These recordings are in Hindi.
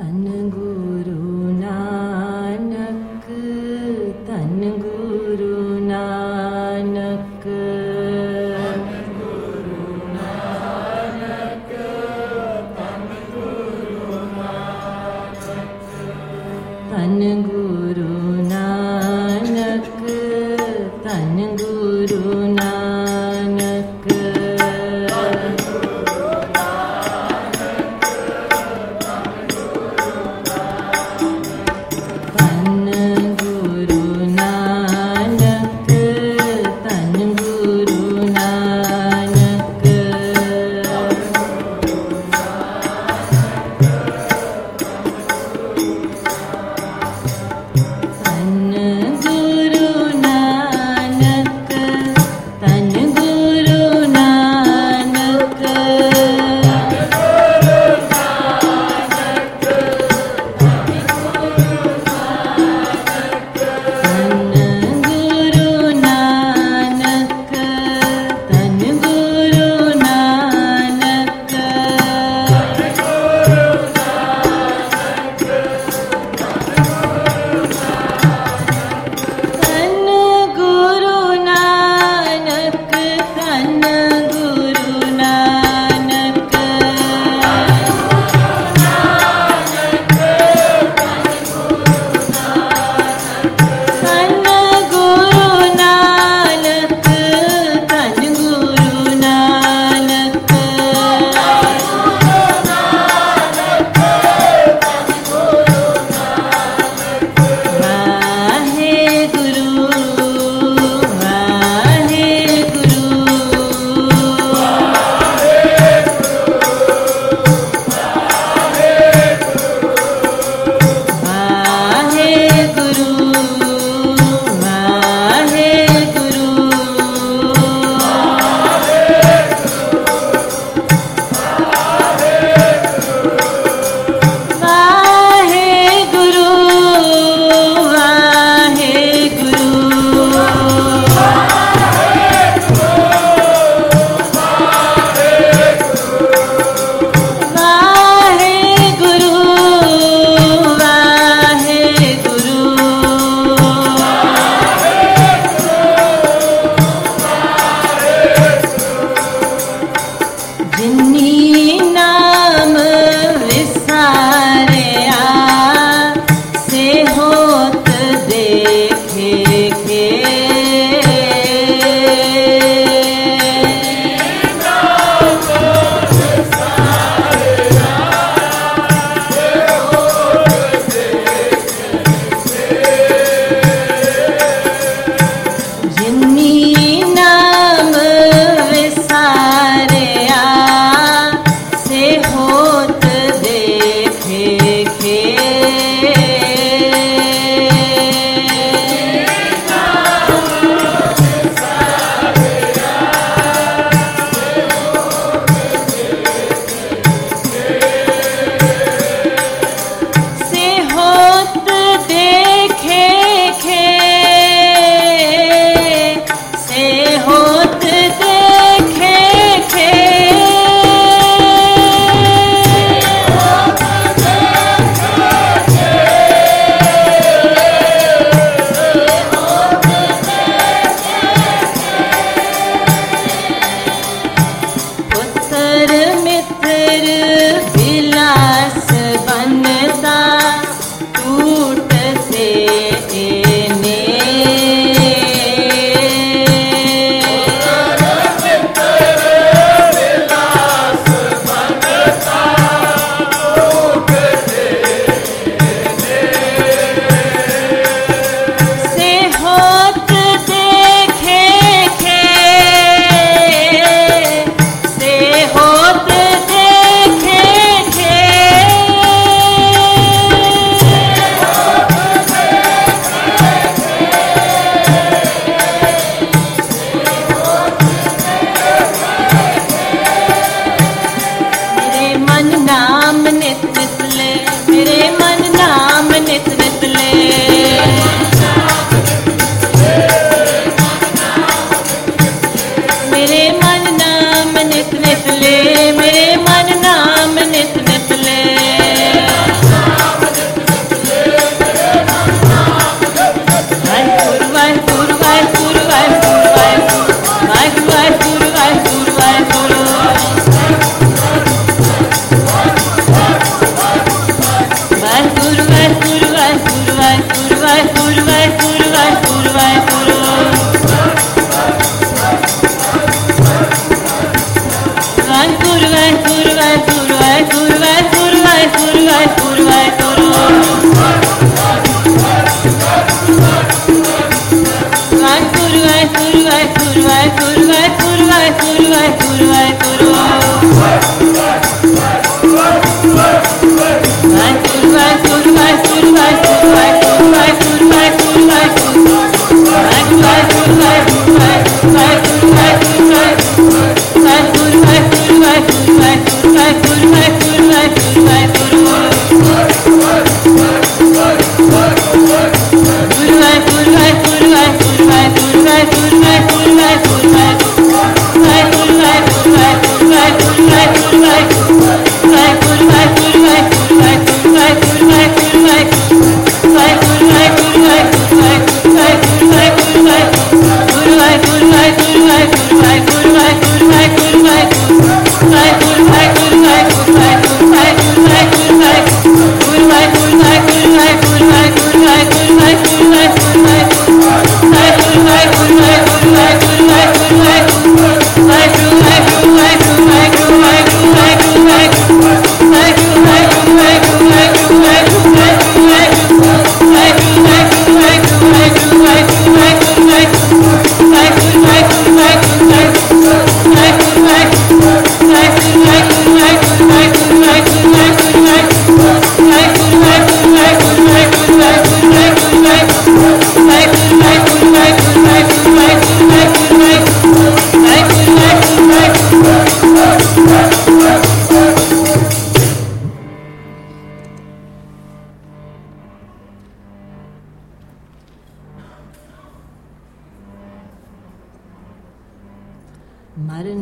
धन गुरु नानक, धन गुरु नानक, धन गुरु नानक, धन गुरु नानक, धन गुरु नानक, धन गुरु नानक,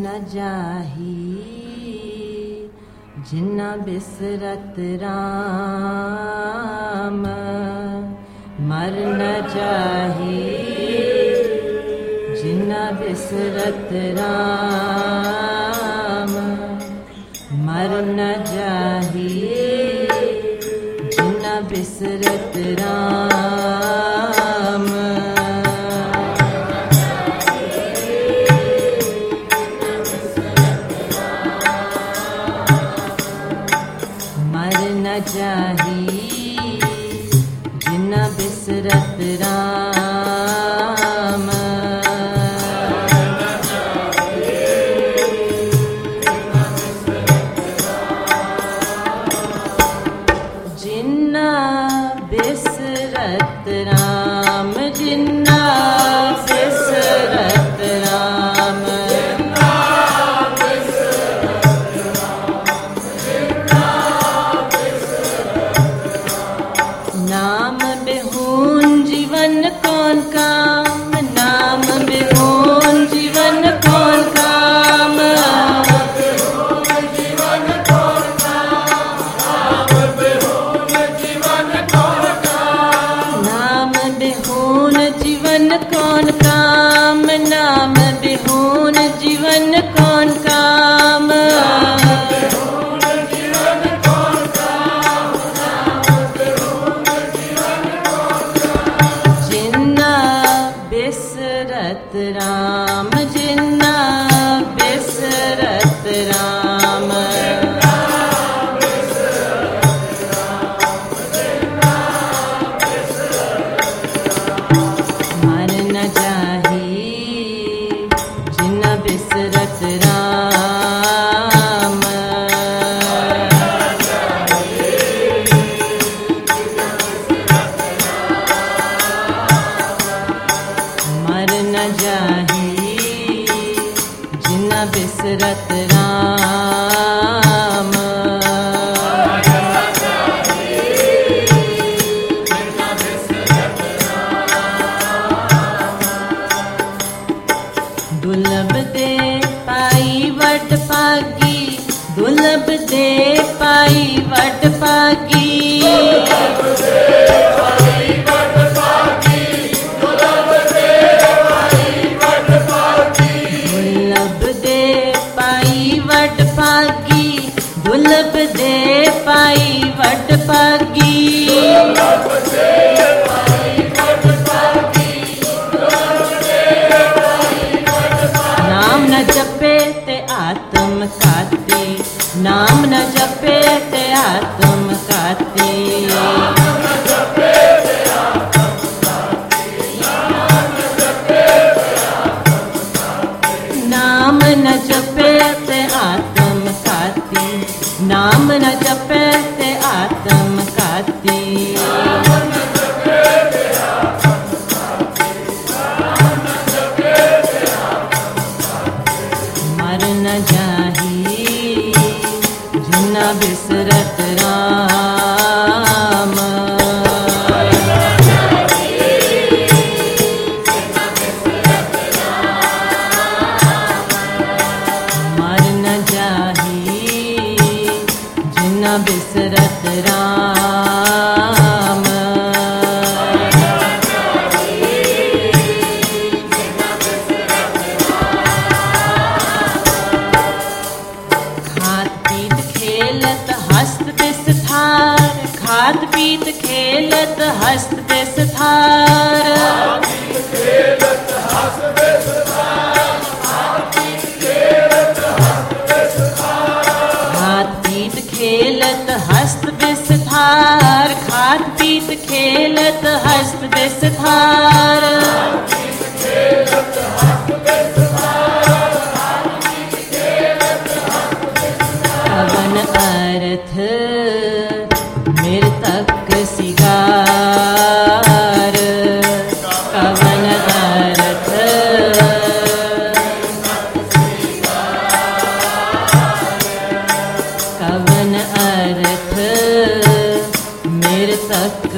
न जाही जिन्ना बिसरत राम, मर न जाही जिन्ना बिसरत राम, मर न जाही जिन्ना बिसरत राम। मर न जाही जिन्ना बिसरत राम, जिन्ना बिसरत राम, जिन्ना बिसरत राम, नाम बिहून जीवन कौन काम, नाम बिहून जीवन कौन काम, नाम बिहून जीवन कौन काम, नाम बिहून जीवन कौन काम, जिन्ना बिसरत राम, जिन्ना बिसरत राम, मर न जाही जिन्ना बिसरत राम, मर न जाही जिन्ना बिसरत राम, दुर्लभ दे पाई वट पागी, दुर्लभ दे पाई वट पागी, दुर्लभ दे पाई वट पागी, दुर्लभ दे पाई वट पागी, नाम न जपे ते आत्म काती, नाम न जपे ते आत्म काती, नाम न जपे ते आत्म काती, नाम न जपे ते आत्म काती, मर न जाही जिन्ना बिसरत राम, मर न जाही जिन्ना बिसरत राम, खात पीत खेलत हस्त बिस्तार, खात पीत खेलत हस्त बिस्तार, खात पीत खेलत हस्त बिस्तार, खात पीत खेलत हस्त बिस्तार, कवन अर्थ मृतक सिगार, कवन अर्थ कवन अर्थ मृतक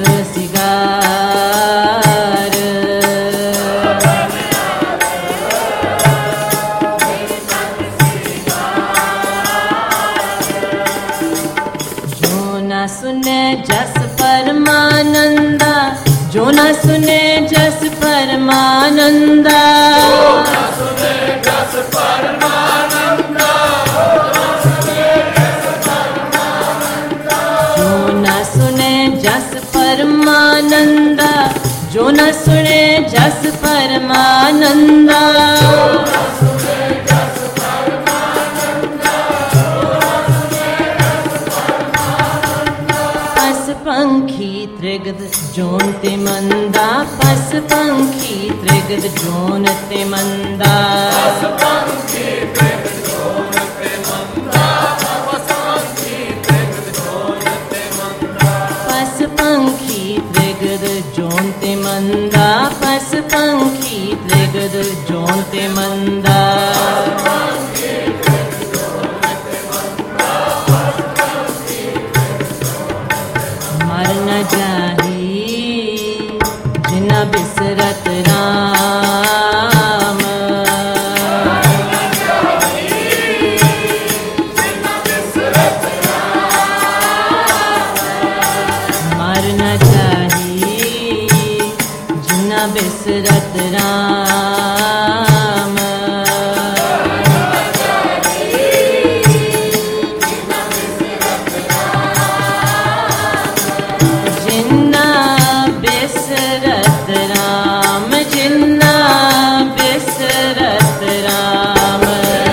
सिगार, न सुने जस परमानंदा, जो न सुने जस परमानंदा, जो न सुने जस परमानंदा, पस पंखी त्रिगद जोनते मंदा, पस पंखी त्रिगद जोनते मंदा, पस पंखी त्रिगद जोनते मंदा, पस पंखी त्रिगद जोनते मंदा, मर न जाही जिना बिसरत राम, मर न जाही जिना बिसरत राम, जिन्ना बिसरत राम, जिन्ना बिसरत राम,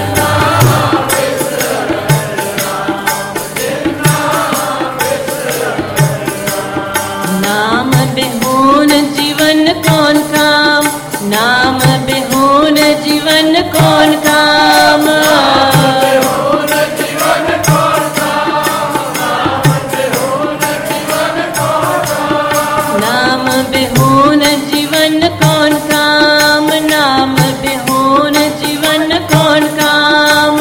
नाम बिहून जीवन कौन काम, नाम बिहून जीवन कौन काम, नाम बिहून जीवन कौन काम, नाम बिहून जीवन कौन काम,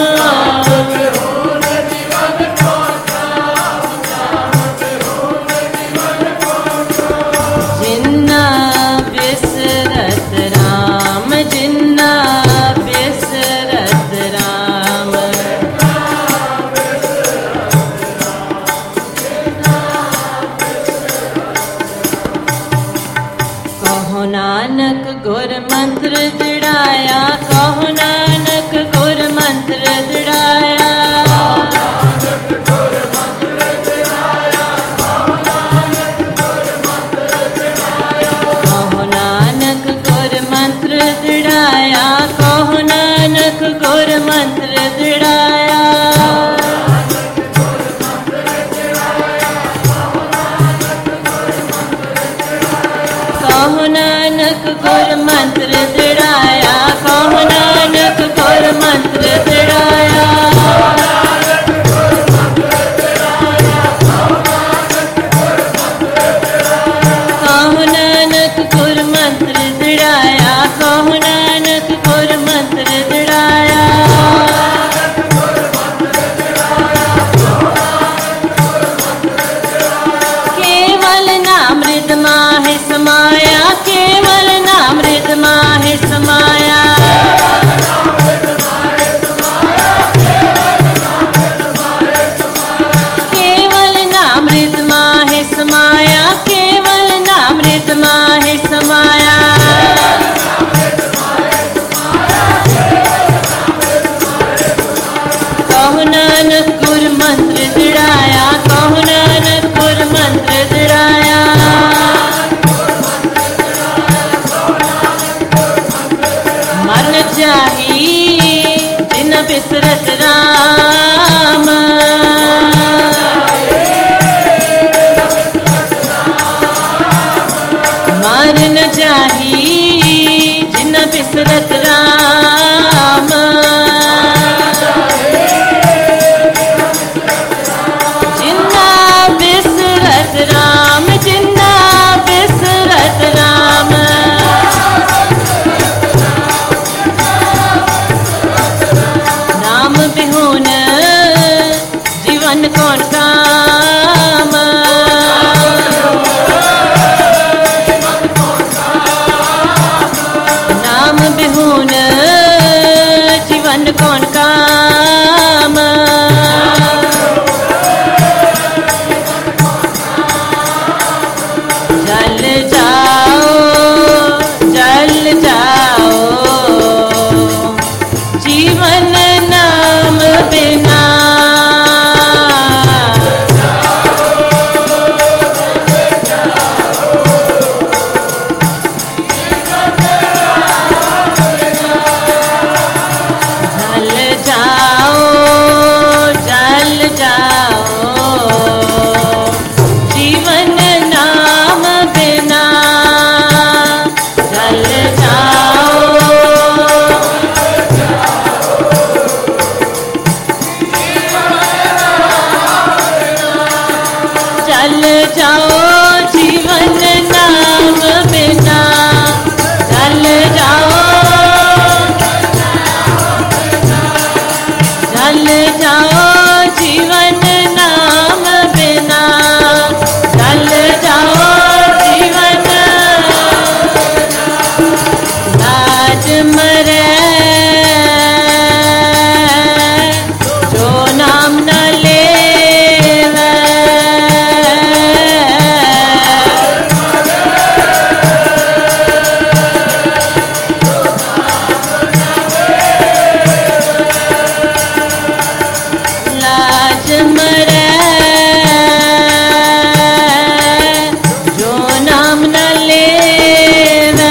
जिन्ना बिसरत राम, जिन्ना बिसरत राम, कहो नानक गुर मंत्र दृढ़ाया, कहो नानक गुर मंत्र दृढ़ाया, कहो नानक गुर मंत्र दृढ़ाया, कहो नानक गुर मंत्र दृढ़ाया, कहो नानक गुर मंत्र दृढ़ाया, कहो नानक गुर मंत्र दृढ़ाया, कहो नानक गुर मंत्र दृढ़ाया, कहो नानक गुर मंत्र दृढ़ाया, केवल नामृत माहि समाया, केवल नामृत माहि समाया, केवल नामृत माहि समाया, केवल नामृत माहि समाया, कहो नानक गुर मंत्र दृढ़ाया, कहो नानक गुर मंत्र दृढ़ाया, मर न जाही जिन बिसरत राम, मर न जाही जिन बिसरत राम, जिन्ना बिसरत राम, जिन्ना बिसरत राम, नाम बिहून जाओ जीवन नाम बिना, चल जाओ, चल जाओ जीवन नाम बिना, चल जाओ जीवन, लाज मरे जो नाम न लेवे, लाज मरे जो नाम न लेवे,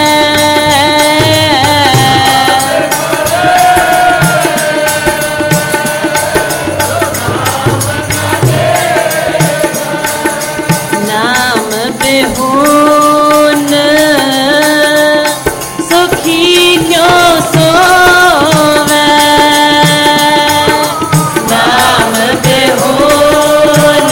नाम बिहुन सुखी क्यों सोवे, नाम बिहुन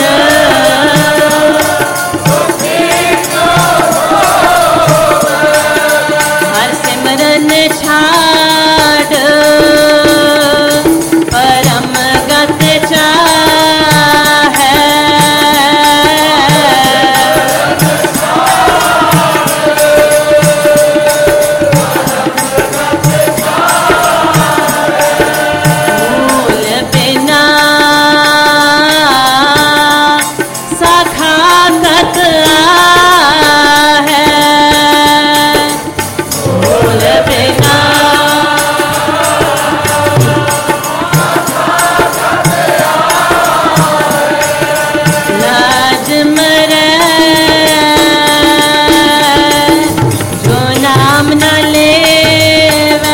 हर सिमरन छाड़ परम गत चाहे, मूल बिना साखागत आहे, मूल बिना लाज मरे जो नाम न लेवे,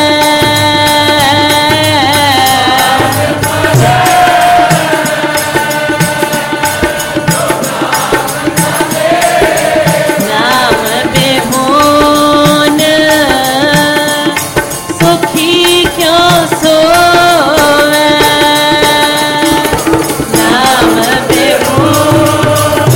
नाम बिहुन सुखी क्यों सोवे, नाम बिहुन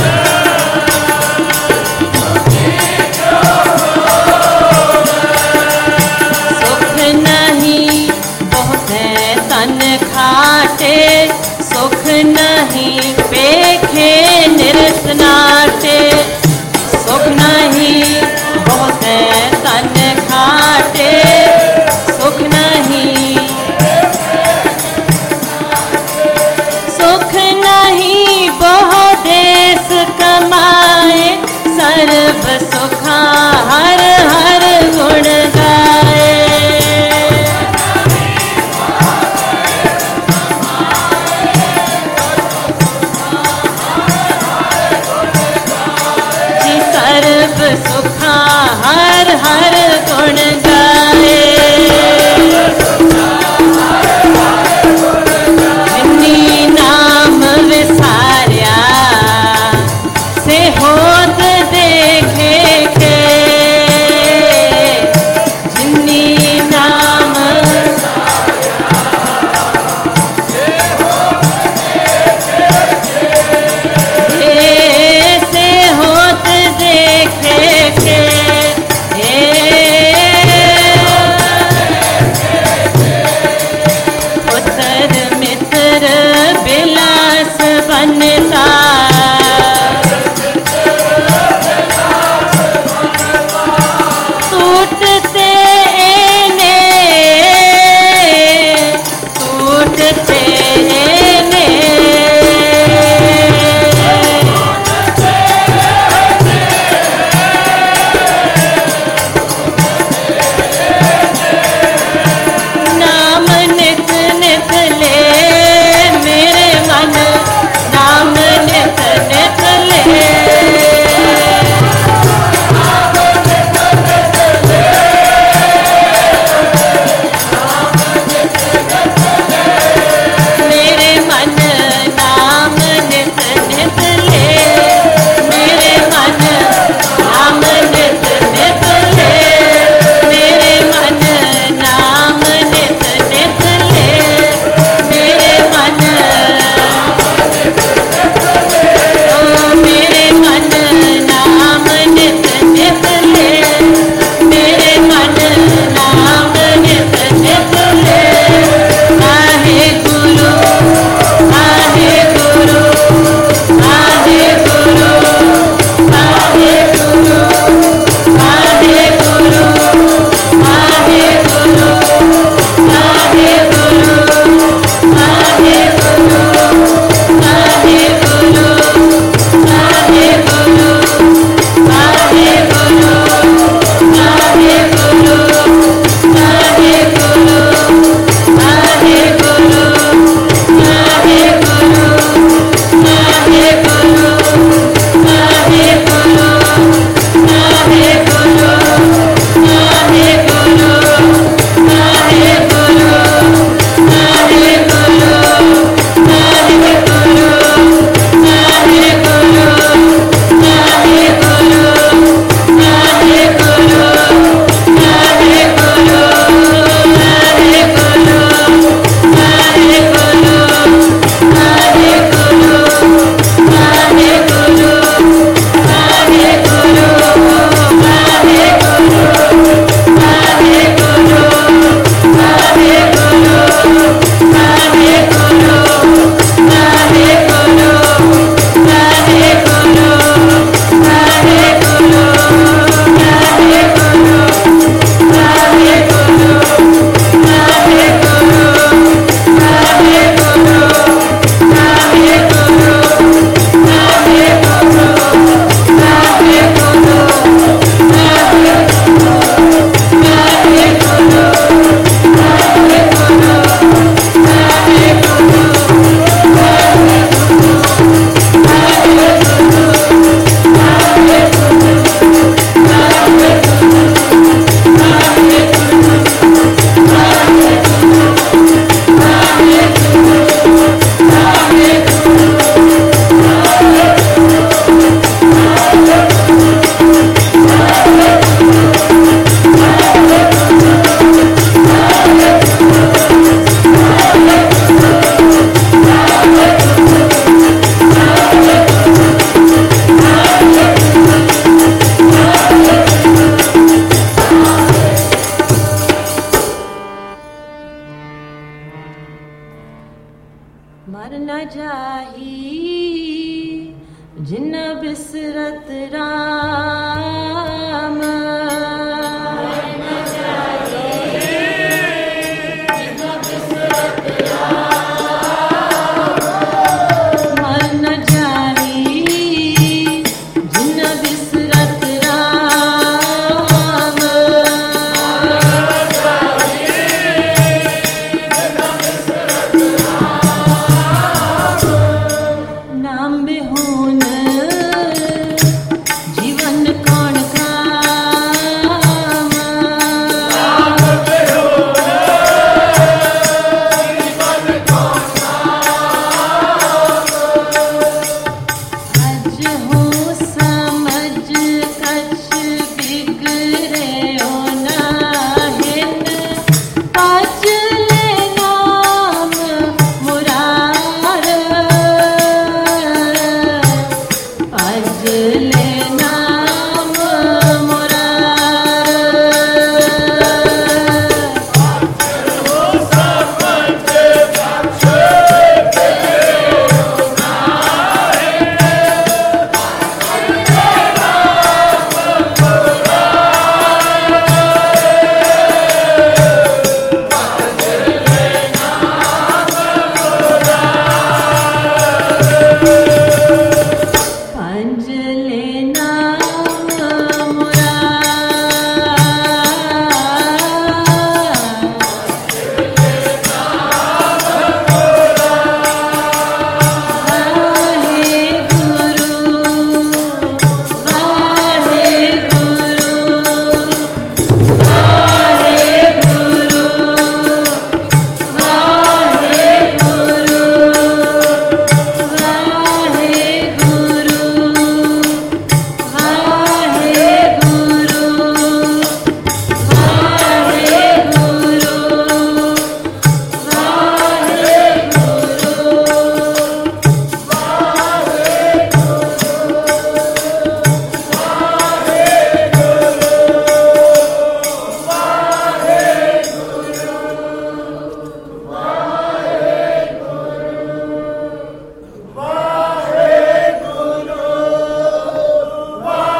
सुख नहीं बहुत तन खाटे, सुख नहीं पेखे निरत नाटे, सुख नहीं बहुत तन खाटे, सुख नहीं, सुख नहीं बहु देश कमाए, सर्व सुखा हर हर गुण गाए, जी सर्व सुखा हर हर गुण गाए, जिन्नी नाम विसारिया से होत देखे के, जिन्नी नाम से होत देखे के, पुत्र मित्र बिलास बनता, टूटते ने, टूटते ने, नाम नित नित ले मेरे मन, नाम नित मर न जाही जिन बिसरत राम।